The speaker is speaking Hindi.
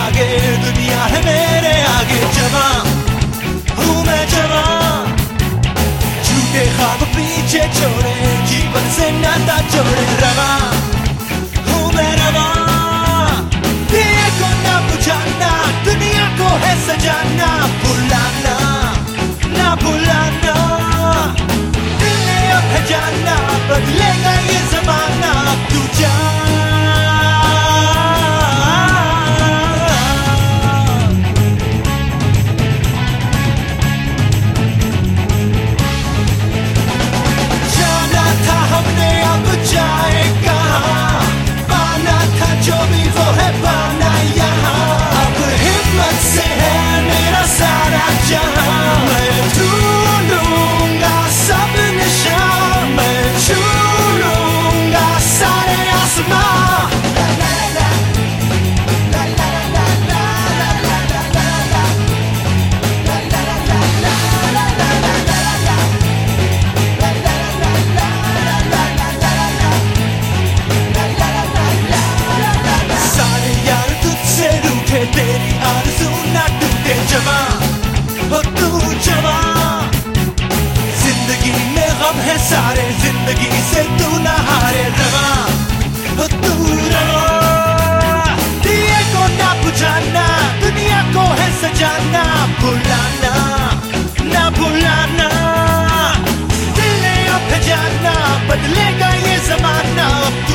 आगे, दुनिया है मेरे आगे। जवां हूँ मैं जवां, झूठे ख्वाब पीछे छोड़े, जीवन से नाता जोड़े। रवां हूँ मैं रवां, दिए को ना बुझाना, दुनिया को है सजाना। भुलाना ना भुलाना, दिल ने अब है जाना, बदलेगा ये जमाना। तू जा तेरी आरज़ू ना टूटे। जवां हो तू जवां, जिंदगी में गम है सारे, जिंदगी से तू ना हारे। रवां हो तू रवां, दिए को ना बुझाना, दुनिया को है सजाना। भुलाना ना भुलाना, दिल ने अब है जाना, बदलेगा ये जमाना।